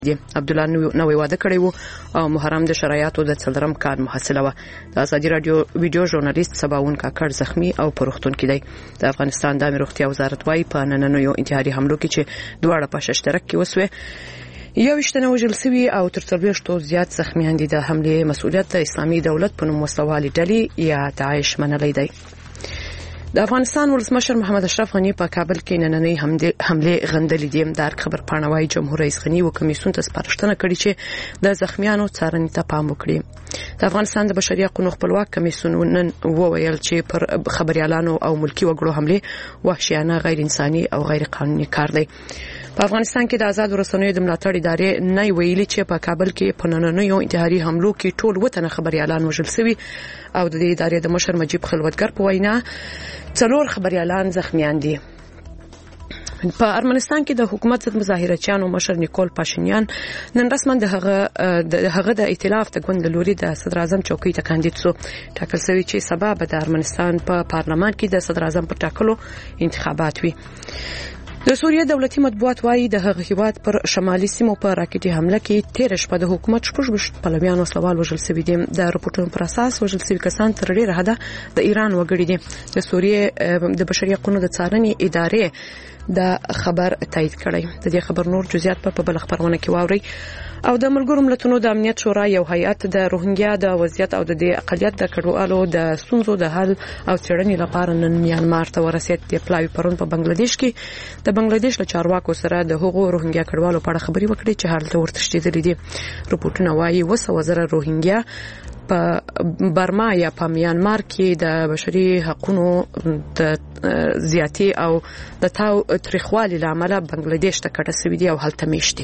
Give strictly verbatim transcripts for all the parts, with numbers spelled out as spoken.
عبد الله نوې واده کړی وو او محرم د شرایطو د څلورم کال محصله وه. د ازادي رادیو ویډیو ژورنالیست سباون کاکړ زخمی او په روغتون کې دی. د افغانستان د روغتیا وزارت وايي په نننیو انتحاري حملو کې چې دواړه په ششترک کې وسوې یو ویشتنه وژل شوي او تر څلوېښتو زیات زخمیان دي. د حملې مسؤلیت د اسلامي دولت په نوم وسلوالې ډلې یا داعش منلی دی. د افغانستان ولسمشر محمد اشرف غنی په کابل کې نننۍ حملې غندلې دي. د خبر پاڼوي جمهور رئیس غنی و کمیسیون ته سپارښتنه کړې چې د زخمیانو څارنې ته پام وکړي. د افغانستان د بشري حقوقو خپلواک کمیسیون نن وویل چې پر خبريالانو او ملکی وګړو حملې وحشیانه، غیر انساني او غیر قانوني کار دی. په افغانستان کې د آزاد رسنیو د ملاتړ ادارې نه ویلي چې په کابل کې په نننیو انتحاري حملو کې ټول وطن خبريالان وژل شوي او د دې ادارې د مشر مجيب خلوتګر په وینا څلور خبريالان زخمیان دي. په ارمنستان کې د حکومت ضد مظاهرچیانو مشر نیکول پاشینیان نن رسما د هغه د هغه د ائتلاف د ګوند لوري د صدر اعظم چوکۍ ته کاندید شو. ټاکل شوی چې سبا به د ارمنستان په پارلمان کې د صدر اعظم په ټاکلو انتخابات وي. د سوریه دولتي مطبوعات وايي د هغه هیواد پر شمالي سیمو په راکټي حمله کې تیر شپه د حکومت شپږ پلویان وسلوال وژل شوي دي. د راپورټونو پر اساس وژل شوي کسان تر ډیره حده د ایران وګړي دي. د سوریه د بشري حقوقو د څارنې ادارې د خبر تایید کړی. د دې خبر نور جزئیات په بل خبرونه کې واوري. او د ملګرو ملتونو د امنیت شورا یو هیئت د روهینګیا د وضعیت او د دې اقلیت د کډوالو د ستونزو د حل او څېړنې لپاره نن میانمار ته ورسېد. د پلاوی پرون په بنگلاديش کې د بنگلاديش له چارواکو سره د هغو روهینګیا کډوالو په اړه خبري وکړي چې حالت ورتښتېدلې دي. رپورټونه وايي وسه وزره روهینګیا په برما یا په میانمار کې د بشري حقوقو د زیاتې او د تاو تاریخوالي لامل بنگلاديش ته کډه سوي دي او هلته میشتي.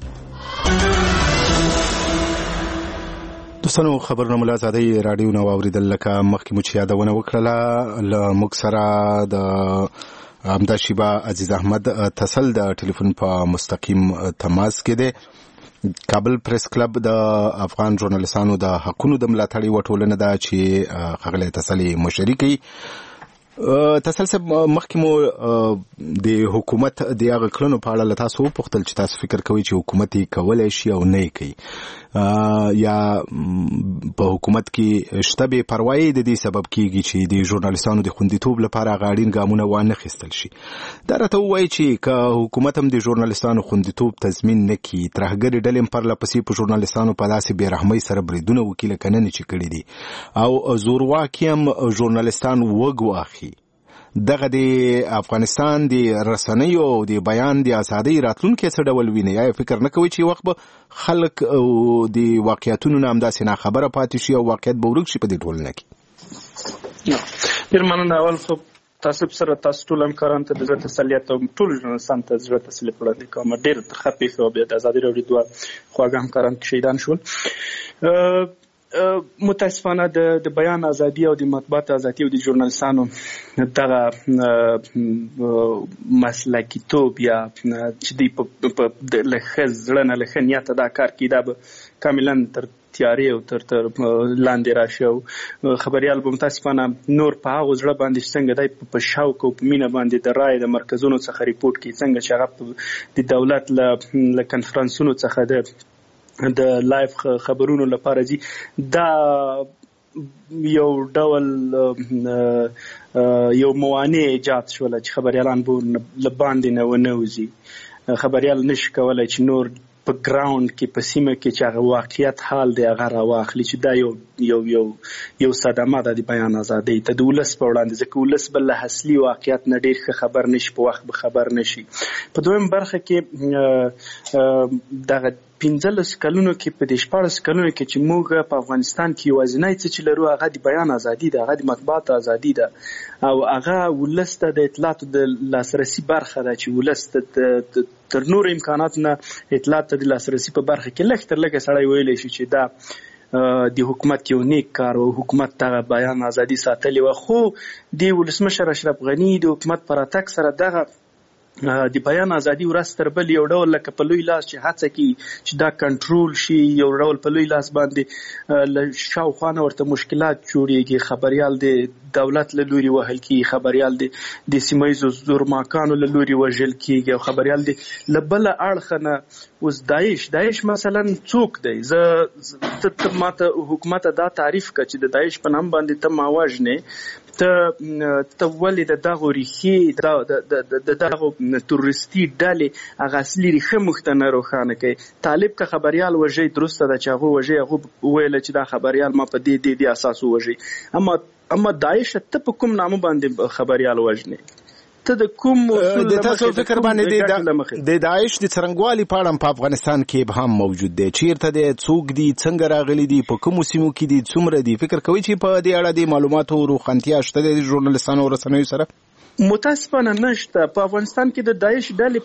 دوستانو خبرونه مو له ازادۍ رادیو نو اوریدل لکه مخکې مو چې یادونه وکړله له موږ سره د همدا شیبه عزیز احمد تسل د ټلیفون په مستقیم تماس کې دی. کابل پریس کلب د افغان ژورنالیستانو د حقوقو د ملاتړ وټولنه ده چې ښاغلی تسل مشري کوي. تاسو مخکې مو د حکومت د هغه کړنو په اړه له تاسو وپوښتل چې تاسو فکر کوئ چې حکومت یې کولی شي او نه یې کوي یا په حکومت کې شته بې پروایي د دې سبب کیږي چې د ژورنالیستانو د خوندیتوب لپاره هغه اړین ګامونه وانخیستل شي. دا راته ووایي چې که حکومت هم د ژورنالیستانو خوندیتوب تضمین نه کړي، ترهګرې ډلې هم پرله پسې په ژورنالیستانو په داسې بې رحمۍ سره بریدونه وکړي لکه نن چې کړي دي او زورواکي هم ژورنالیستان وګواخي، دغه د افغانستان د رسنیو او د بیان د ازادۍ راتلونکي څه ډول ویني؟ یا فکر نه کوي چې وخت به خلک د واقعیتونو نه همداسې ناخبره پاتې شي او واقعیت به ورک شي په دې ټولنه کې؟ ډېر مننه. اول خو تاسو سره تاسو ټول همکاران ته د زړه تسلیت او ټول ژورنالیستانو ته زړه تسلیت وړاندې کوم. ډېر ترخه پېښه وه، بیا د ازادي راډیو دوه خواږه همکاران شهیدان شول. متاسفانه د د بیان ازادي او د مطبوعات ازادي او د ژورنالیستانو دغه مسلکیتوب یا چې دوی په له ښه زړه نه له ښه نیته دا کار کوي، دا به کاملا تر تیارې او تر تر لاندې راشي او خبریال به متاسفانه نور په هغو زړه باندې چې څنګه دی په شوق او په مینه باندې د رایې د مرکزونو څخه ریپورټ کوي، څنګه چې هغه د دولت له کنفرانسونو څخه د د لایف خبرونو لپاره دي، دا یو ډول یو موانع ایجاد شوله چې خبریالان به له باندې نه ونه وځي. خبریال نشي کولی چې نور په ګراوند کې په سیمه کې چې هغه واقعیت حال دی هغه راواخلي، چې دا یو یو یو یو صدمه ده د بیان ازادۍ ته د ولس په وړاندې، ځکه ولس به له اصلي واقعیت نه ډېر ښه خبر نشي، په وخت به خبر نشي. په دویم برخه کې دغه پنځلس کلونو کې په دې شپاړس کلونو کې چې موږ په افغانستان کې یوازینی څه چې لرو هغه د بیان ازادي ده، هغه د مطبوعات ازادي ده او هغه ولس ته د اطلاعاتو د لاسرسي برخه ده، چې ولس ته تر نور امکانات نه اطلاعات ته د لاسرسي په برخه کې لږ تر لږه سړی ویلی شي چې دا د حکومت یو نیک کار او حکومت دغه بیان ازادي ساتلې وه. خو د ولسمشر اشرف غني د حکومت په راتګ سره دغه د بیان ازادي ورځ تر بل یو ډول لکه په لوی لاس چې هڅه کوي چې دا کنټرول شي، یو ډول په لوی لاس باندې له شاوخوا نه ورته مشکلات جوړېږي. خبریال د دولت له لوري وهل کېږي، خبریال د سیمه ییزو زورماکانو له لوري وژل کېږي، او خبریال د له بله اړخه نه اوس داعش داعش مثلا څوک دی؟ زه ته ماته حکومت دا تعریف کړه چې د داعش په نام باندې ته ما وژنې، ته ته ولې د دغو ریښې د دغو تروریستي ډلې هغه اصلي ریښه موږ ته نه روښانه کوي. طالب که خبریال وژي درسته ده چې هغه وژي، هغه وویله چې دا خبریال ما په دې دې دې اساس ووژي، اما اما داعش ته په کوم نامه باندې خبریال وژنې؟ ته د کوم د تاسو فکر باندې د داعش د څرنګوالي په اړه په افغانستان کې ابهام موجود دی؟ چیرته دی؟ څوک دي؟ څنګه راغلي دي؟ په کومو سیمو کې دي؟ څومره دي؟ فکر کوي چې په دې اړه د معلوماتو روښانتیا شته د ژورنالستانو او رسنیو سره؟ متاسفانه نشته. په افغانستان کې د داعش ډلې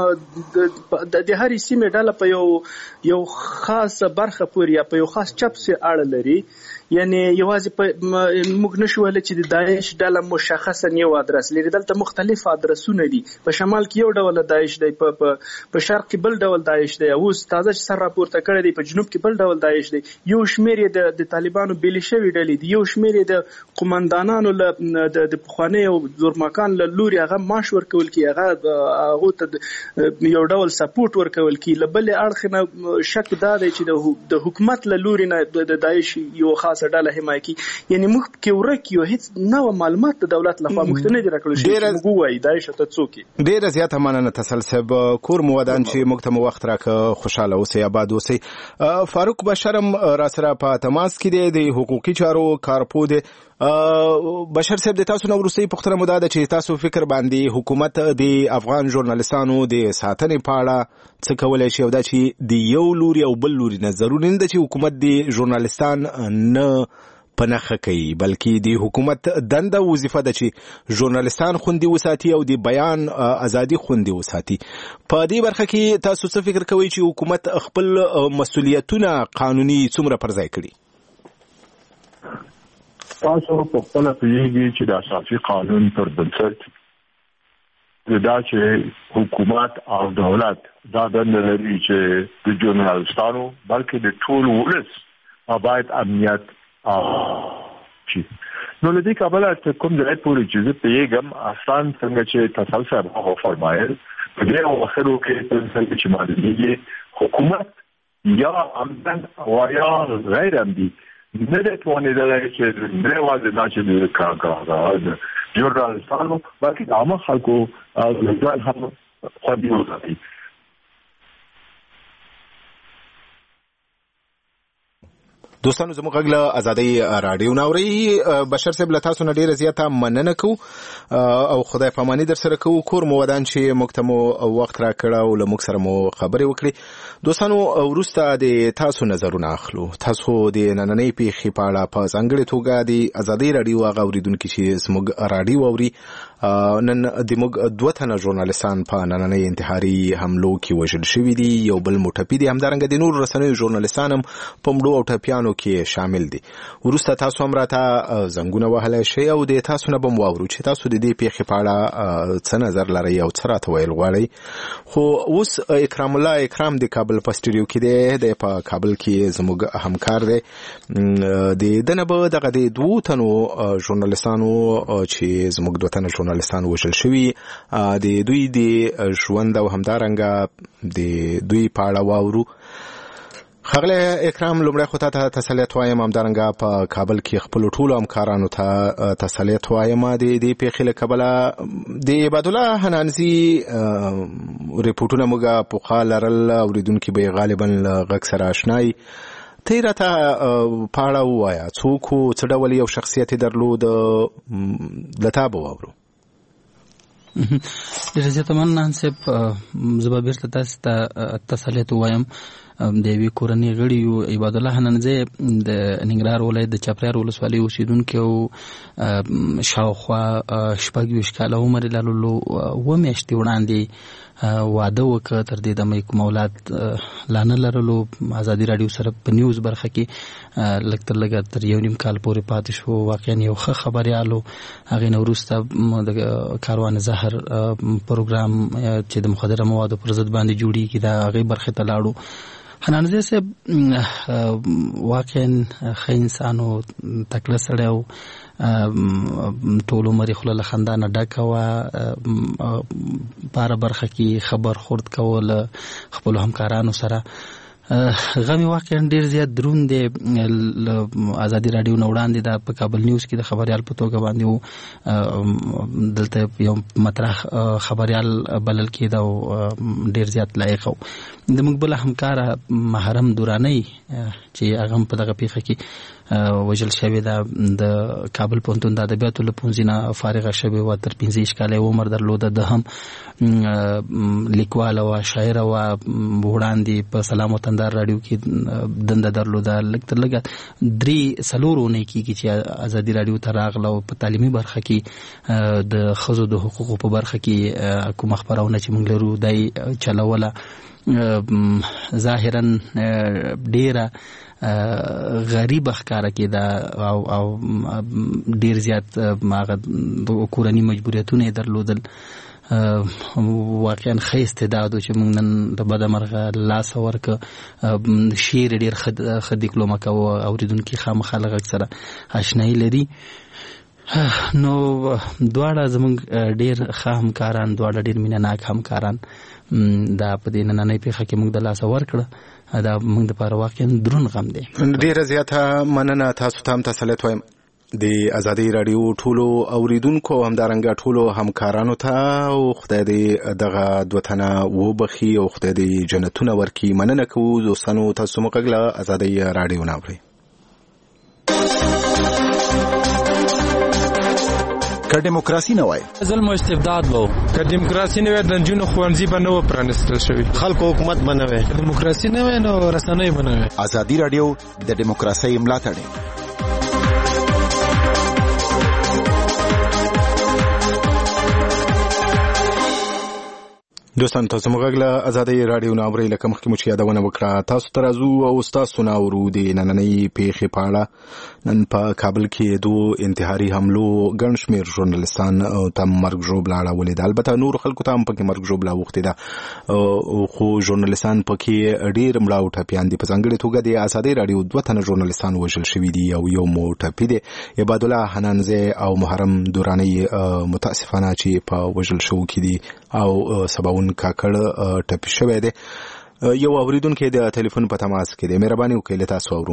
په د هرې سیمې ډله په یو یو خاصه برخه پورې یا په یو خاص چپ سي اړه لري. یعنی یوازې په موږ نشو ویلی چې د داعش ډله مشخصا یو ادرس لري. دلته مختلف ادرسونه دي. په شمال کې یو ډول داعش دی، په په شرق کې بل ډول داعش دی، اوس تازه چې سر راپورته کړی دی په جنوب کې بل ډول داعش دی. یو شمېر یې د طالبانو بېلې شوي ډلې دي، یو شمېر یې د قومندانانو له د پخوانیو زورماکانو له لوري هغه معاش ورکول کی، هغه هغه ته یو ډول سپورټ ورکول کی. له بل اړخ نه شک دا دی چې د حکومت له لوري نه د داعش یو خاص ډله حمایت کی. یعنی موږ کې ورک یو هیڅ نو معلومات د دولت لخوا موږ ته نه دي راکړل شوي چې موږ وایي داعش ته څوک. ډیره زیاته مننه تسلسل کور مو ودان چې موږ ته مو وخت راکړه. خوشاله اوسئ، آباد اوسئ. فاروق بشرم را سره په تماس کې دی، د حقوقي چارو کارپو دی. بشر صاحب، د تاسو نو وروستۍ پوښتنه مو دا ده چې تاسو فکر باندې حکومت د افغان ژورنالستانو د ساتنې په اړه څه کولی شي، او دا چې د یو لوري او بل لوري نه ضروري نه ده چې حکومت د ژورنالستان نه په نښه کوي، بلکې د حکومت دنده وظیفه ده چې ژورنالستان خوندي وساتي او د بیان ازادي خوندي وساتي. په دې برخه کې تاسو څه فکر کوئ چې حکومت خپل مسؤلیتونه قانوني څومره پر ځای کړي؟ تاسو په خپل پیږي چې د اساسي قانون پر بنسټ دا چې حکومت او دولت دا دنده لري چې د ژورنالستانو بلکې د ټول ولس باید امنیت شي. نو له دې کبله ته کوم ځای پورې چې زه پیږم اصلا څنګه چې تسلسل هغه فرمایل په دې اواخرو کې څنګه چې معلومیږي حکومت یا عمدن او یا غیر عمدي نه ده توانیدلی چې نه یوازې دا چې د کارګرانو ژورنالستانو بلکې د عامه خلکو ځان هم خوندي وساتي. دوستانو زموږ غږ له ازادۍ راډیو ناوري. بشر صاحب له تاسو نه ډیره زیاته مننه کوو او خدای پاماني در سره کوو. کور مو ودان چې موږ ته مو وخت راکړه او له موږ سره مو خبرې وکړې. دوستانو وروسته د تاسو نظرونه اخلو. تاسو د نننۍ پیښې په اړه په ځانګړې توګه د ازادۍ راډیو هغه اورېدونکي چې زموږ راډیو اوري، نن د موږ دوه تنه ژورنالستان په نننۍ انتحاري حملو کې وژل شوي دي، یو بل مو ټپي دي، همدارنګه د نورو رسنیو ژورنالستان هم په مړو او ټپیانو کې شامل دي. وروسته تاسو هم راته زنګونه وهلی شئ او د تاسو نه به م واورو چې تاسو د دې پیښې په اړه څه نظر لرئ او څه راته ویل غواړئ. خو اوس اکرام الله اکرام د کابل په سټوډیو کې دی، د په کابل کې زموږ همکار دی. د ده نه به دغه د دوو تنو ژورنالستانو چې زموږ دوه تنه ژورنالستان وژل شوي د دوی د ژوند او همدارنګه د دوی په اړه واورو. خغله اکرام، لومړی خو ته تسلیت وایم، همدارنګه په کابل کې خپلو ټولو همکارانو ته تسلیت وایم د دې پیښې له کبله. د عبادالله حنانزي ریپورټونه موږ پخوا لرل، اورېدونکي به یې غالبا له غږ سره اشنایي. ته یې راته په اړه ووایه څوک و، څه ډول یو شخصیت یې درلود، له تا به واورو. ډېره زیاته مننه صاحب. زه به بېرته تاسو ته تسلیت ووایم. د یوې کورنۍ غړي یو عبادالله حنانزی د ننګرهار ولایت د چاپریار ولسوالۍ اوسېدونکی او شاوخوا شپږ ویشت کاله عمر یې لرلو. اووه میاشتې وړاندې واده وکړ تر دې د مې کوم اولاد لانه لرلو ازادي رادیو سره په نیوز برخه کې لږ تر لږه تر یو نیم کال پورې پاتې شو. واقعا یو ښه خبريالو هغې نه وروسته د کاروان زهر پروګرام چې د مخدره موادو پر ضد باندې جوړېږي د هغې برخې ته لاړو. حنان زی صاحب واقعا ښه انسان و، تکړه سړی و، ټول عمر یې خوله له خندا نه ډکه وه، په هره برخه کې ښه برخورد کوه له خپلو همکارانو سره. غم واقعا ډیر زیات دروند دی. ازادي رادیو نه وړاندې دا په کابل نیوز کې د خبريال په توګه باندې و، دلته یو مطرح خبريال بلل کېده او ډیر زیات لایق و. د موږ بل همکاره محرم دورانی چې هغه په دغه پیښه کې وژل شوې ده، د کابل پوهنتون د ادبیاتو له پوهنځي نه فارغه شوې وه، تر پنځه ویشت کاله یې عمر درلوده. د هم لیکواله وه، شاعره وه، وړاندې په سلام وطندار راډیو کې دنده درلوده. لږ تر لږه درې څلور اونۍ کېږي چې ازادي راډیو ته راغله او په تعلیمي برخه کې د ښځو د حقوقو په برخه کې کومه خپرونه چې موږ لرو دا یې چلوله. ظاهرا ډیره غریب ښکاره کېده او او ډیر زیات هغه کورني مجبوریتونه یې درلودل. واقعا ښه استعداد و چې موږ نن د بده مرغه لاسه ورکه. شعر ډېر ښه دیکلومه کوه، اورېدونکي خامخا له غږ سره اشنایي لري. نو دواړه زموږ ډېر ښه همکاران، دواړه ډېر مینه ناک همکاران دا په دې نننۍ پیښه کې موږ د لاسه ورکړه. دا موږ دپاره واقعا دروند غم دی. ډېره زیاته مننه. تاسو ته هم تسلیت وایم د ازادي رادیو ټولو اوریدونکو او همدارنګه ټولو همکارانو ته، او خدای دې دغه دوه تنه وبخي او خدای دې جنتونه ورکړي. مننه کوو دوستانو، تاسو موږ له ازادي رادیو نه اورئ. که دیموکراسي نه وای، ظلم او استبداد وو. که دیموکراسي نه وای، د نجونو ښوونځي به نه و پرانیستل شوي. خلکو حکومت به نه وای. دیموکراسي نه وای نو رسنۍ به نه وای. ازادي رادیو د دیموکراسۍ ملاتړی. دوستان تاسو موږ له ازادي رادیو نه اورئ. لکه مخکې مو چې یادونه وکړه، تاسو ته راځو او تاسو نه اورو د نننۍ پیښې په اړه. نن په کابل کې دوه انتحاري حملو ګڼ شمېر ژورنالستان ته مرګ ژوبله اړولې ده. البته نورو خلکو ته هم پکې مرګ ژوبله اوښتې ده، خو ژورنالستان پکې ډېر مړه او ټپیان دي. په ځانګړې توګه د ازادي رادیو دوه تنه ژورنالستان وژل شوي دي او یو مو ټپي دی. عبادالله حنانزی او محرم دورانی متاسفانه چې په وژل شوو کې دي او سباون کاکړ ټپي شوی دی. یو اوریدونکی د ټلیفون په تماس کې دی. مهرباني وکړئ له تاسو اورو.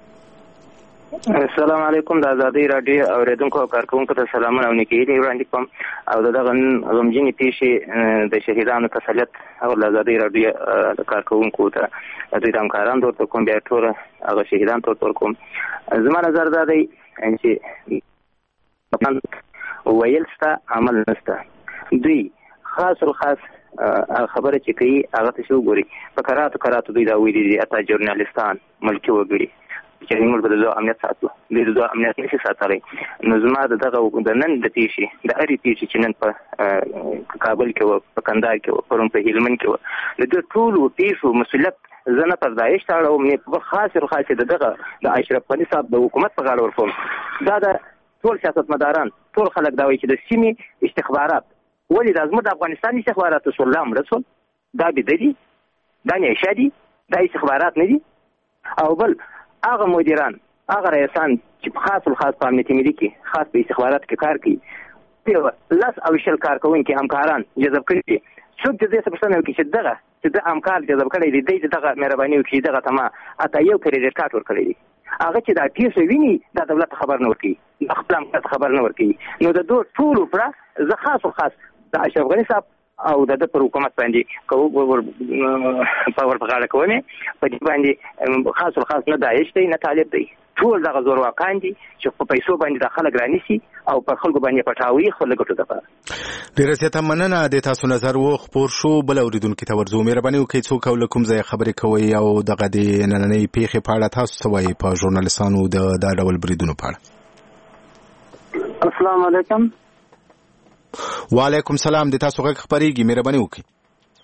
السلام علیکم. د ازادي رادیو اوریدونکو او کارکونکو ته سلامونه او نیکهیلې وړاندې کوم او دغه غمجنې پیښې د شهیدانو تسلیت او د ازادي رادیو د کارکونکو ته دوی د همکاران ورته کوم، بیا ټول هغه شهیدان ته ورته کوم. زما نظر دا دی چې ویل سته عمل نسته. دوی خاص الخاص خبره چې کوي هغه ته شو ګوري په کراتو کراتو دوی دا ویلي دي اته ژورنالستان ملکي وګړي چې موږ به د امنیت ساتو، د د امنیت نشي ساتلی. نو زما د دغه د نن د پیښې د اړې پیښې چې نن په کابل کې و، په کندهار کې و، پرون په هلمند کې و، د دې ټولو پیښو مسؤلیت زه نه پر داعش ته اړوم، نه په خاص خاص د دغه د اشرف غني صاحب د حکومت په غاړه ورکوم. دا د ټول سیاستمداران ټول خلک دا وایي چې د سیمې استخبارات ولې د زموږ د افغانستان استخبارات سلام رسول دا بددي دا نشه دي، دا استخبارات نه دي. او بل هغه مدیران هغه رئیسان چې په خاص الخاص په امنیتي ملي کې خاص په استخبارات کې کار کوي، په لاس او شل کارکونکي همکاران جذب کړي. څوک د دې څه پوښتنه وکړي چې دغه چې د همکار جذب کړي دي، دغه مهرباني وکړي دغه تمه اته یو کریډټ کارت ورکړي دي، هغه چې دا پیسې ویني د دولت خبر نه ورکړي، د خپل امنیت خبر نه ورکړي. نو د دوه ټولو پر زه خاص الخاص د اشرف غني صاحب او د پر حکومت باندې کوو په ورغاړه کومه په دې باندې خاص الخاص نه داعش دی نه طالب دی، ټول دغه زور واکان دي چې په پیسو باندې د خلک رانیسي او په خلکو باندې پټاوي خلک ټوټه ده. ډیره زیاته مننه. د تاسو نظر و خبر شو. بل اوریدونکو ته ورزو. مهرباني وکړئ څوک او کوم ځای خبرې کوي او دغه د نننۍ پیښې په اړه تاسو څه وایي په ژورنالستانو د دا ډول بریدونو په اړه؟ السلام علیکم. وعلیکم سلام. د تاسو غږ خبرېږي. مهرباني وکړئ.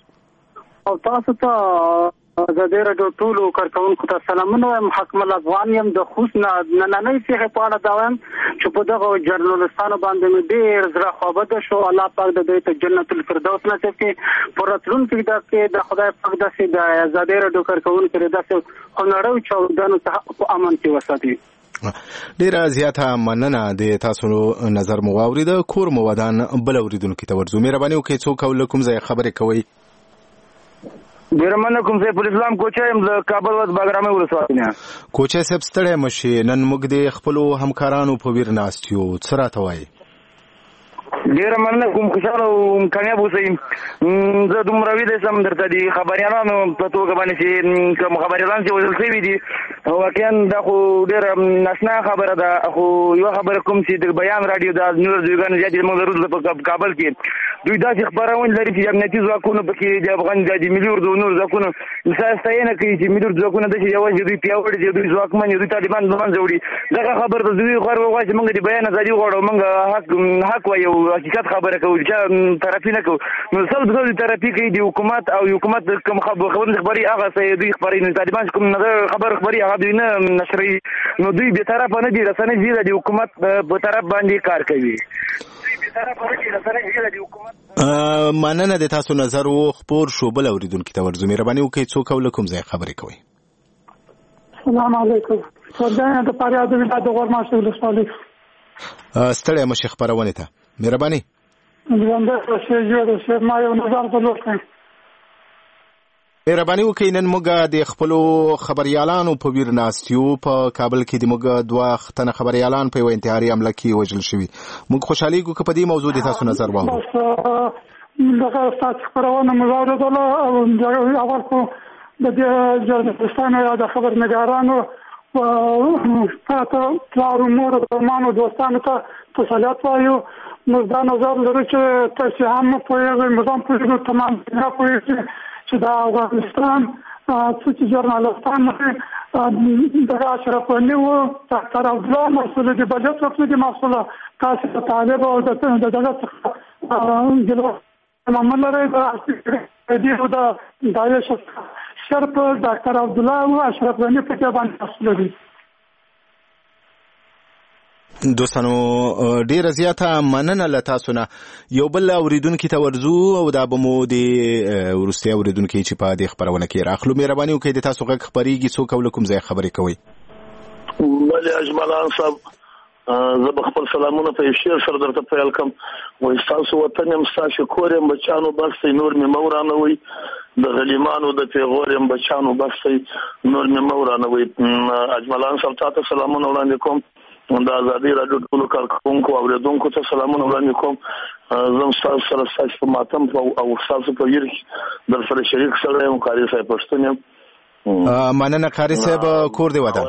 او تاسو ته زه ډېر ټولو کارکونکو ته سلامونه وایم. حکم الافغان یم د خوست نه نننۍ پیښې په اړه دا وایم چې په دغه جرنالستانو باندې مې ډېر زړه خوابده شو. الله پاک د دوی ته جنت الفردوس نصیب کړي. په راتلونکي کې د خدای پاک داسې د ازادۍ راډیو کارکونکو داسې هنري چاودنو ته په امن کې وساتي. ډیره زیاته مننه د تاسو نظر مو واورید. کور مو ودان بل اوریدونکو ته ورزو مهرباني وکړئ څوک ولکم ځای خبرې کوي. ډیره مننه کوم سیف الاسلام کوچا یم د کابل ولایت باګرامه ولسوالۍ نه. کوچا صاحب ستړی مشي نن موږ د خپل همکارانو په ویر ناستیو څه راته وایي؟ ډیره مننه کوم خوشاله او کامیاب اوسئ. زه دومره ویده سم درته د خبریالانو په توګه باندې چې کوم خبریالان چې وژل شوي دي واقعا دا خو ډېره ناشنا خبره ده. خو یوه خبره کوم چې د بیان راډیو د نور دویګانو زیاتې موږ لرو په کابل کې دوی داسې خپرونې لري چې امنیتي ځواکونو پکې د افغان د ملي اردو نور ځواکونو مثال ستاینه کوي چې ملي اردو ځواکونه داسې یوازې دوی پیاوړي دي دوی ځواکمن دي دوی طالبان له منځه وړي. دغه خبره ته دوی غواړي ووایي چې موږ د بیان ازادي غواړو موږ حق حق وایو حقیقت خبره کوو چې طرفي نه کوو. نو سل د طرفي کوي د حکومت او حکومت کوم خبرونه خبري هغه څه دوی خبري نه طالبان کوم نظر خبر خبري هغه دوی نه نشري. نو دوی به طرف نه دي رسنۍ دي د حکومت په طرف باندې کار کوي. مننه د تاسو نظر وو خبر شو بل اوریدونکو ته ورزو مهرباني وکړئ څوک ولکم ځای خبرې کوي. السلام علیکم. سودانه د پاره د ولایت د غورماشو ولسوالۍ. ستړی مشه خبرونه ته مهرباني. ژوند د شي جوړ شي ما یو نظر درلود. مهرباني وکړئ نن موږ د خپل خبريالانو په ویر ناستیو په کابل کې د موږ دوه ختنه خبريالان په یو انتحاري حمله کې وژل شوي. موږ خوشحالي کوو چې په دې موضوع د تاسو نظر واورو. دغه تاسو خبرونه مو واوریدل او اول خو د دې جرنالستانو یا د خبرنګارانو او تاسو پلار مور او مانو دوستانو ته تسلیت وایو. موږ دا نظر لرو چې تاسو هم په یو نظام په تمام نه پوهیږئ چې دا افغانستان چې جرنالستان دغه اشرف غني و ډاکټر عبدالله مسؤل دي بلد څه دي مسؤل تاسو طالب او د دغه څخه محمد لري د دې د دایش شرط ډاکټر عبدالله او اشرف غني په کې باندې مسؤل دي. دوستانو ډیره زیاته مننه له تاسو نه. یو بل اوریدونکو ته ورزو او دا به مو د ورستي اوریدونکو چې په دې خبرونه کې راخلو. مهرباني وکړئ د تاسو غږ خبريږي څوک ولکم ځای خبرې کوي. بل اجمالان صاحب زه خپل سلامونه په شیر سره درته پیل کوم. وای تاسو وطن هم تاسو کورم بچانو بس نور می مورانه وي د غلیمانو د پیغورم بچانو بس نور می مورانه وي. اجمالان صاحب تاسو سلامونه وړاندې کوم. د ازادي راډیو ټولو کارکونکو او اوریدونکو ته سلامونه وړاندې کوم. زم تاسو سره تاسو په ماتم او تاسو په ویر در سره شریک سره یم. قاری صاحب پښتون یم. مننه قاری صاحب کور دی ودان.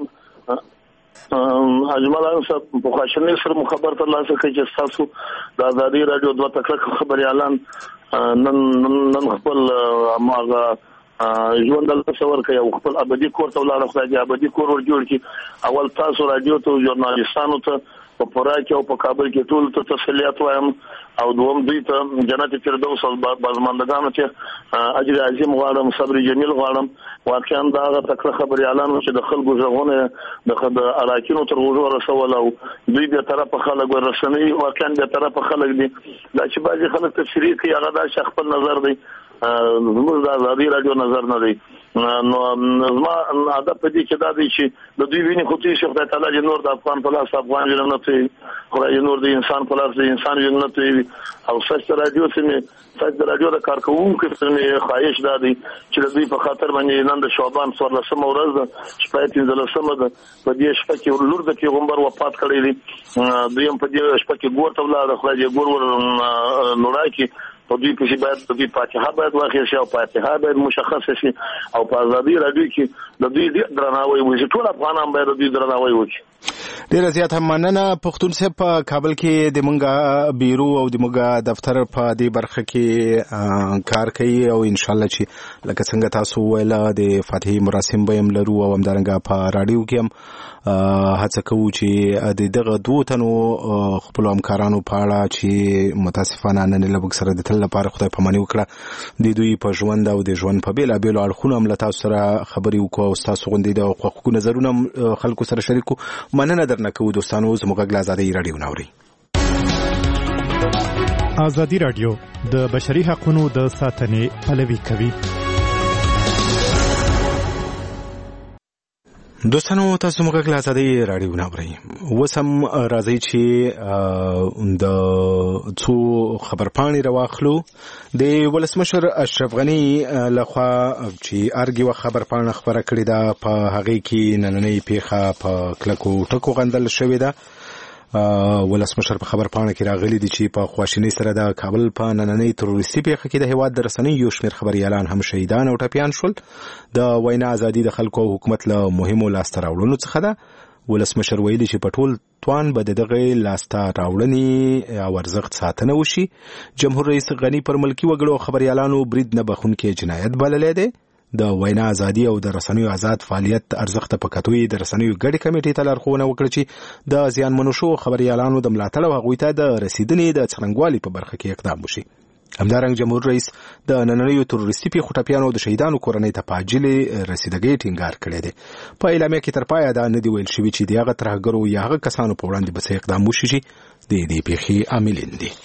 اجمالان صاحب په خوشنۍ سره مخبر تر لاسه کوي چې تاسو د ازادي راډیو دوه تکړه خبريالان نن نن خپل ماغه ژوند د تصور کوي او خپل ابدي کور ته ولاړ خو د ابدي کور ور جوړ کی. اول تاسو راډیو ته ژورنالستانو ته په پوراکي او په کابل کې ټول ته تسلیت وایم او دوم دوی ته جنت فردوس او بازماندگانو ته اجر عظیم غواړم صبر جمیل غواړم. واقعا دا تکړه خبريالانو چې د خلکو ژغونه د اراکینو تر غوږو رسول او دوی به طرف خلک ورسنی واقعا به طرف خلک دي دا چې بعضي خلک تفسیری کوي هغه دا شخص خپل نظر دی زموږ د ازادي راډیو نظر نه دی. نو زما عادت په دې کې دا دی چې د دوی ویني خو چې خدای تعالی نور د افغان په لاس افغان جنت خدای نور د انسان په لاس د انسان جنت او سچ راډیو چې سچ راډیو د کارکونکو څخه خواهش دا دی چې د دوی په خاطر باندې نن د شعبان څوارلسمه ورځ ده شپه پنځلسمه ده په دې شپه کې لور د پیغمبر وفات کړی دی. دوی هم په دې شپه کې ګور ته ولاړ خدای دې ګور ور نورای په دې کې باید د دې فاتحه باید واخیر شي او فاتحه باید مشخص شي او په ازادي راډیو کې د دې درناوی وشي ټول افغانان باید د دې درناوی وکړي. ډیره زیاته مننه پښتون صاحب. په کابل کې د مونږه بیرو او د مونږه دفتر په دې برخه کې کار کوي او ان شاء الله چې لکه څنګه تاسو ویل د فاتحي مراسم به هم لرو او همدارنګه په رادیو کې هم هڅه کوو چې د دغه دوه تنو خپل همکارانو په اړه چې متاسفانه نن له موږ سره د تل لپاره خدای پاماني وکړه د دوی په ژوند او د ژوند په بیلابیلو اړخونو هم له تاسو سره خبرې وکړو او تاسو غوندې د حقوقو نظرونه خلکو سره شریکو. مننه درنه کوو دوستانو. زموږ غږ آزادۍ رادیو ناوري. آزادۍ رادیو د بشري حقوقو د ساتنې پلوي کوي. دوستانو تاسو موږ غږ آزادۍ رادیو ناوري. وسم راځي چې د څو خبرپاڼې راواخلو. د ولسمشر اشرف غنی لخوا چې ارګي و خبرپاڼه خبره کړې ده په هغه کې نننۍ پیښه په کلکو ټکو غندل شوې ده. ولسمشر په خبرپاڼه کې راغلي دي چې په خواشینۍ سره د کابل په نننۍ تروریستي پیښه کې د هیواد د رسنیو یو شمېر خبريالان هم شهیدان او ټپیان شول. د وینا ازادي د خلکو او حکومت له مهمو لاسته راوړنو څخه ده. ولسمشر ویلي چې په ټول توان به دغه لاسته راوړنې او ارزښت ساتنه وشي. جمهور رئیس غنی پر ملکی وګړو خبريالانو برید نه بخونکي جنایت بللی دی. د وینا ازادي او د رسنیو آزاد فعالیت ارزښت په کتوي د رسنیو ګډي کمیټې ته لارښوونه وکړه چې د زیانمنو شو خبريالانو د ملاتړ او هغوی ته د رسیدنې د څرنګوالي په برخه کې اقدام وشي. همدارنګه جمهور رئیس د نننیو تروریستي پیښو ټپیانو د شهیدانو کورنۍ ته په عاجلې رسیدګۍ ټینګار کړی دی. په اعلامیه کې تر پایه دا نه دی ویل شوي چې د هغه ترهګرو یا هغه کسانو په وړاندې به څه اقدام وشي چې د دې پیښې عاملین دي.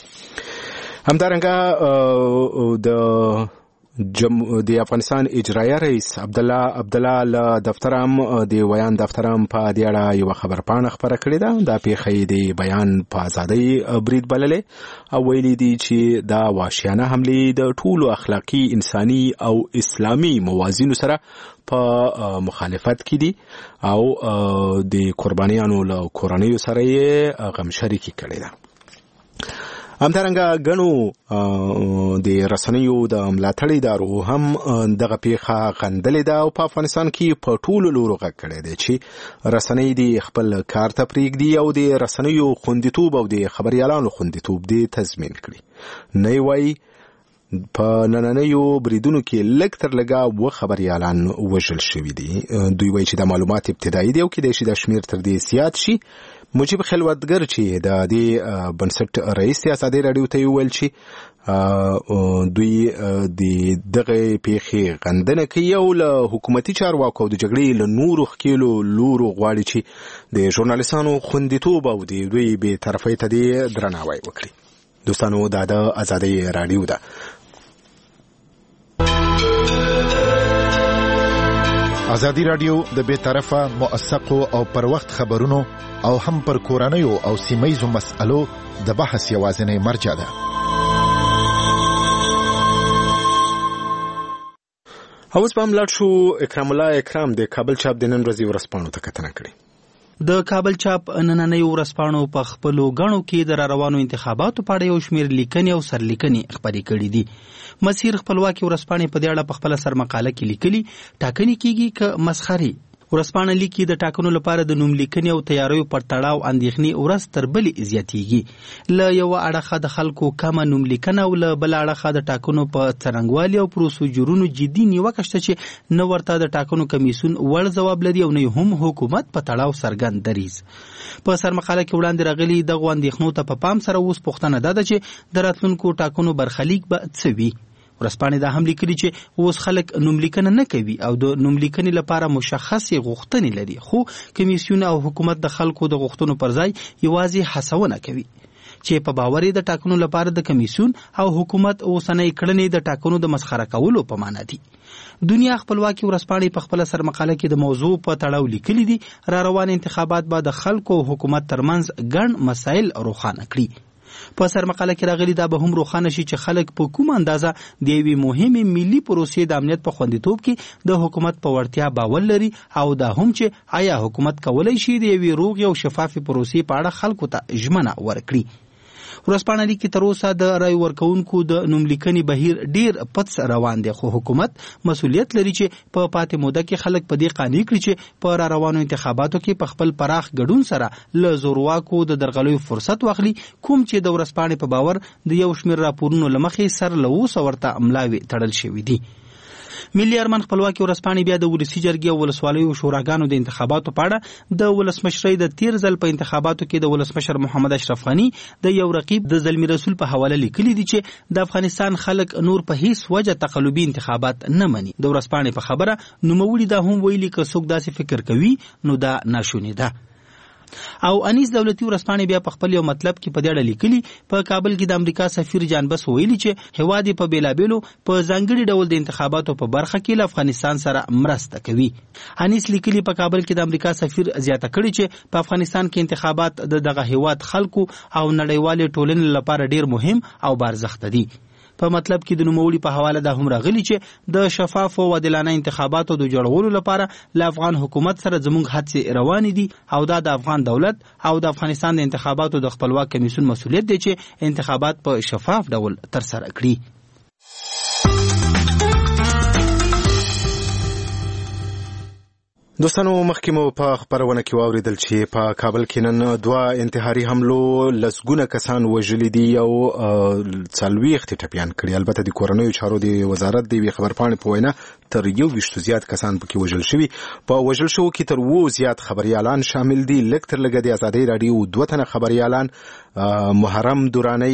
همدارنګه د جم د افغانستان اجرایه رئیس عبد الله عبد الله له دفتر هم د ویان دفتر هم په دې اړه یو خبرپاڼه خبره کړې ده. دا پیښه د بیان په ازادۍ برید بللې او ویلي دي چې دا وحشیانه حملې د ټولو اخلاقی انساني او اسلامي موازینو سره په مخالفت کې دي او د قربانیانو له کورنیو سره یې غم شریکي کړې ده. همدارنګه غنو د رسنیو د ملاتړ ادارو هم دغه پیښه غندلې ده او په افغانستان کې په ټولو لورو غږ کړی دی چې رسنۍ د خپل کار ته پرېږدي او د رسنیو خوندیتوب او د خبريالانو خوندیتوب دې تضمین کړي. نه وایي په نننیو بریدونو کې لږ تر لږه و خبريالان وژل شوي دي. دوی وایي چې د معلومات ابتدایي دی او کېدای شي د شمېر تر دې زیات شي. مجيب خلوتګر چې د دې بنسټ رئیس آزادۍ رادیو ته ویل چې دوی د دغه پیښې غندنه کوي او له حکومتي چارواکو د جګړې له نورو خکیلو لورو غواړي چې د ژورنالیستانو خوندیتوب او د دوی بې طرفۍ ته دې درناوی وکړي. دوستانو دا د آزادۍ رادیو ده. آزادی رادیو د بے طرفه موثقو او پر وخت خبرونو او هم پر کورنیو او سیمایزو مسألو د بحث یوازینی مرجع ده. اوس په ملاړ شو اکرام الله اکرام د کابل چاپ د نن ورځې ورځپاڼو ته کتنه کړې. د کابل چاپ نننۍ ورځپاڼو په خپلو غاڼو کې د راروانو انتخاباتو په اړه یو شمېر لیکنې او سرلیکنې خپرې کړې دي. مسیر خپلواکي ورځپاڼې په دې اړه په خپله سرمقاله کې لیکلي ټاکنې کېږي که مسخرې. ورځپاڼه لیکي د ټاکنو لپاره د نوم لیکنې او تیاریو پر تړاو اندېښنې ورځ تر بلې زیاتېږي. له یوه اړخه د خلکو کمه نوم لیکنه او له بل اړخه د ټاکنو په څرنګوالي او پروسیجرونو جدي نیوکه شته چې نه ورته د ټاکنو کمیسیون وړ ځواب لري او نه هم حکومت په تړاو څرګند دریځ. په سرمقاله کې وړاندې راغلي دغو اندېښنو ته په پام سره اوس پوښتنه ده چې د راتلونکو ټاکنو برخلیک به څه وي. ورځپاڼې دا هم لیکلي چې اوس خلک نوملیکنه نه کوي او د نوملیکنې لپاره مشخصې غوښتنې لري، خو کمیسیون او حکومت د خلکو د غوښتنو پر ځای یوازې هڅونه کوي چې په باور د ټاکنو لپاره د کمیسیون او حکومت اوسنۍ کړنې د ټاکنو د مسخره کولو په معنا دي. دنیا خپلواکي ورځپاڼې په خپله سرمقاله کې د موضوع په تړاو لیکلي دي را روان انتخابات به د خلکو او حکومت ترمنځ ګڼ مسایل روښانه کړي. په سرمقاله کې راغلي دا به هم روښانه شي چې خلک په کوم اندازه د یوې مهمې ملي پروسې د امنیت په خوندیتوب کې د حکومت په وړتیا باور لري او دا هم چې آیا حکومت کولی شي د یوې روغې او شفافې پروسې په اړه خلکو ته ژمنه ورکړي. ورځپاڼه لیکي تر اوسه د رای ورکوونکو د نوملیکنې بهیر ډیر پڅ روان دی، خو حکومت مسؤلیت لري چې په پاتې موده کې خلک په دې قانع کړي چې په را روانو انتخاباتو کې په خپل پراخ ګډون سره له زورواکو د درغلیو فرصت واخلي، کوم چې د ورځپاڼې په باور د یو شمېر راپورونو له مخې سر له اوسه ورته املاوې تړل شوي دي. ملي ارمان خپلواکي ورځپاڼې بیا د ولسي جرګې او ولسوالیو شوراګانو د انتخاباتو په اړه د ولسمشرۍ د تیر ځل په انتخاباتو کې د ولسمشر محمد اشرف غني د یو رقیب د زلمی رسول په حواله لیکلي دي چې د افغانستان خلک نور په هیڅ وجه تقلبي انتخابات نه مني. د ورځپاڼې په خبره نوموړي دا هم ویلي که څوک داسې فکر کوي نو دا ناشونې ده. او انیس دولتي ورځپاڼې بیا په خپل یو مطلب کې په دې اړه لیکلي، په کابل کې د امریکا سفیر جان بس ویلي چې هیواد په بیلابیلو په ځانګړي ډول د انتخاباتو په برخه کې له افغانستان سره مرسته کوي. انیس لیکلي په کابل کې د امریکا سفیر زیاته کړي چې په افغانستان کې انتخابات د دغه هیواد خلکو او نړیوالې ټولنې لپاره ډیر مهم او بارزښت دي. په مطلب کې د نوموړي په حواله دا هم راغلي چې د شفاف او عادلانه انتخاباتو د جوړولو لپاره له افغان حکومت سره زموږ هڅې روانې دي او دا د افغان دولت او د افغانستان د انتخاباتو د خپلواک کمیسیون مسؤلیت دی چې انتخابات په شفاف ډول ترسره کړي. دوستانو مخکې مو په خبرونه کې واوریدل چې په کابل کې نن دوه انتحاري حملو لسګونه کسان وژلي دي او څلوېښت ټپیان کړي. البته د کورنیو چارو د وزارت د یوې خبرپاڼې په وینا تر یو ویشتو زیات کسان پکې وژل شوي. په وژل شوو کې تر اووه زیات خبریالان شامل دي. لږ تر لږه د ازادۍ راډیو دوه تنه خبریالان محرم دورانی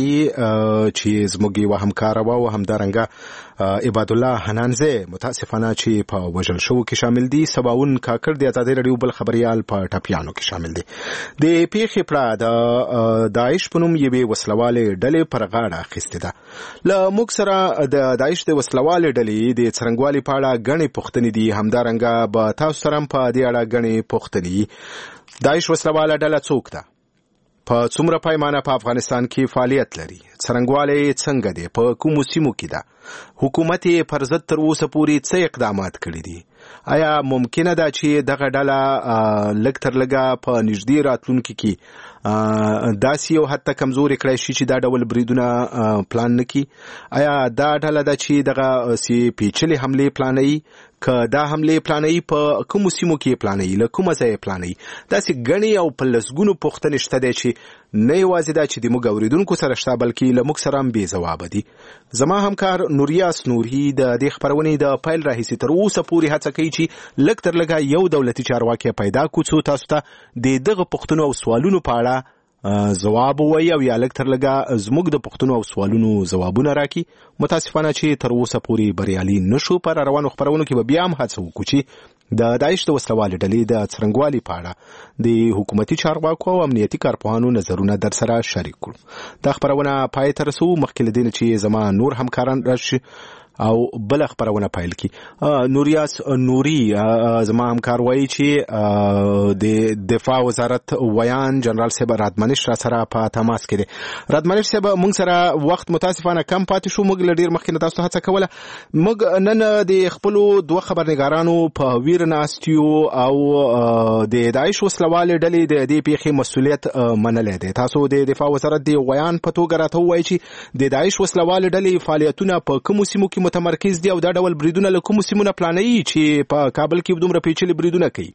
چې زموږ یوه همکاره وه او همدارنګه عباد الله حنانزه متاسفانه چې په وژل شوو کې شامل دي. سباون کاکړ د ازادۍ راډیو بل خبریال په ټپیانو کې شامل دي. د پیښې پړه د داعش په نوم یوې وسلوالې ډلې پر غاړه اخیستې ده. له موږ سره د داعش د وسلوالې ډلې د څرنګوالي په اړه ګڼې پوښتنې دي. همدارنګه به تاسو سره هم په دې اړه ګڼې پوښتنې. داعش وسلواله ډله څوک ده؟ په څومره پیمانه په افغانستان کې فعالیت لري؟ څرنګوالی څنګه دی؟ په کومو سیمو کې ده؟ حکومت یې پر ضد تر اوسه پورې څه اقدامات کړي دي؟ آیا ممکنه ده چې دغه ډله لږ تر لږه په نږدې راتلونکي کې داسې یو حتی کمزوري کړی شي چې دا ډول بریدونه پلان نه کړي؟ آیا دا ډله ده چې دغه پیچلې حملې پلانوي؟ که دا حملې پلانوي په کومو سیمو کې پلانوي؟ له کومه ځایه پلانوي؟ داسې ګڼې او په لسګونو پوښتنې شته دی چې نه یوازې دا چې د موږ اورېدونکو سره شته بلکې له موږ سره هم بې ځوابه دي. زما همکار نوریاس نوري د دې خپرونې د پیل راهیسې تر اوسه پورې هڅه کوي چې لږ تر لږه یو دولتي چارواکی پیدا کړو څو تاسو ته د دغه پوښتنو او سوالونو په اړه ځواب ووایي او یا لږ تر لږه زموږ د پوښتنو او سوالونو ځوابونه راکړي. متاسفانه چې تر اوسه پورې بریالي نشو. پر روانو خپرونو کې به بیا هم هڅه وکړو چې د داعش د وسلوالې ډلې د څرنګوالي په اړه د حکومتي چارواکو او امنیتي کارپوهانو نظرونه در سره شریک کړو. دا خپرونه پای ته رسوو مخکې له دې نه چې زما نور همکاران راشي او بل خبرونه پیل کی. نوریاس نوري زما همکار وایي چې د دفاع وزارت ویان جنرال صاحب رادمنش را سره په تماس کې دي. رادمنش صاحب موږ سره وخت متاسفانه کم پاتې شو. موږ لډیر مخکې تاسو هڅه کوله. موږ نن د خپل دوه خبرنګارانو په ویر ناستیو او د داعش وسلوالې ډلې د دې پیښې مسؤلیت منلې دي. تاسو د دفاع وزارت دی ویان په توګه راته وایي چې د داعش وسلوالې ډلې فعالیتونه په کوم سیمو کې متمرکز دي او دا ډول بریدونه له کومو سیمو نه پلانوي چې په کابل کې دومره پیچلي بریدونه کوي؟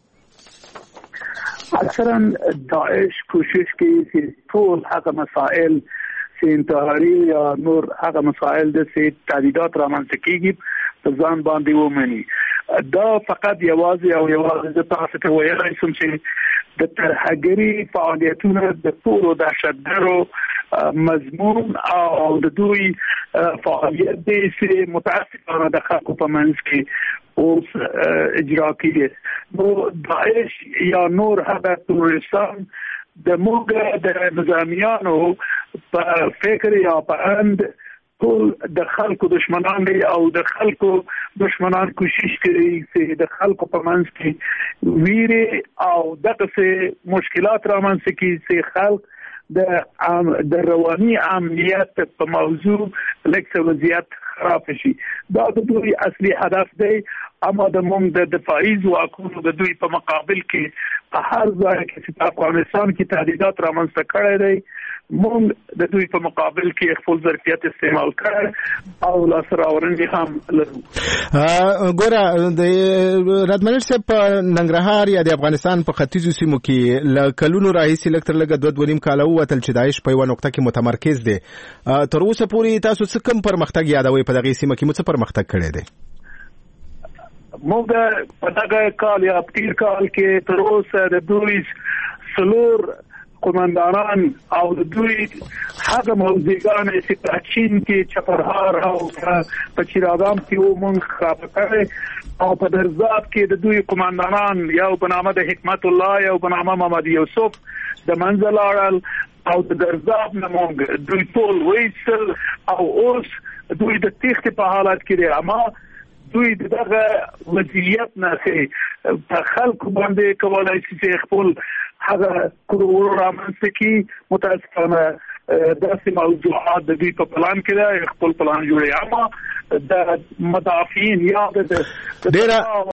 اکثرا داعش کوشش کوي چې ټول هغه مسائل چې انتحاري یا نور هغه مسائل د سي تعدیدات رامنځته کیږي په ځان باندې ومني. دا فقط یوازې او یوازې د تاسو ته ویلای شم چې د ترهګري فعالیتونه د ټولو دهشتګرو مضمون او د دوی فعالیت دي چې متاسفانه د خلکو په منځ کې اوس اجرا کیږي. نو داعش یا نور هغه تروریستان د موږ د نظامیانو په فکر یا په اند ټول د خلکو دشمنان دي او د خلکو دشمنان کوشش کوي چې د خلکو په منځ کې ویره او دغه څه مشکلات رامنځته کړي چې خلک د د رواني امنیت په موضوع لکه وضعیت خراب شي. دا د دوی اصلي هدف دی. اما د موږ د دفاعي ځواکونو د دوی په مقابل کې په هر ځای کې چې په افغانستان کې تهدیدات رامنځته کړي دي مونږ د دوی په مقابل کې خپل ظرفیت استعمال کړ او لاسراورنې هم لرو. ګوره د رادمنټ صاحب په ننګرهار یا د افغانستان په ختیځو سیمو کې ل کلونو راهیسې لکتر لګ دوه ونیم کال وتل چې داعش په یو نقطه کې متمرکز دي. تر اوسه پورې تاسو څه کوم پرمختګ یادوي په دغه سیمه کې مو څه پرمختګ کړی دی؟ موږ په دغه کال یا تیر کال کې تر اوسه د دوی سلور قومندانان او د دوی هغه موضوعګان چې په چین کې چپرهار او په چیراغام کې و مونږ خاطره او په درزاب کې د دوی قومندانان یو بنامه د حکمت الله یو بنامه محمد یوسف د منځل اړل او د درزاب نه مونږ دوی ټول ویسل او اوس دوی د تخت په حالت کې دي. اما دوی دغه وضعیت نه سي په خلکو باندې کولای شي چې خپل هغه کورو رامنځته کی متاسفانه داسې موضوعات د دوی په پلان کې ده خپل پلان جوړي. اما د مدافعین یا د ډیره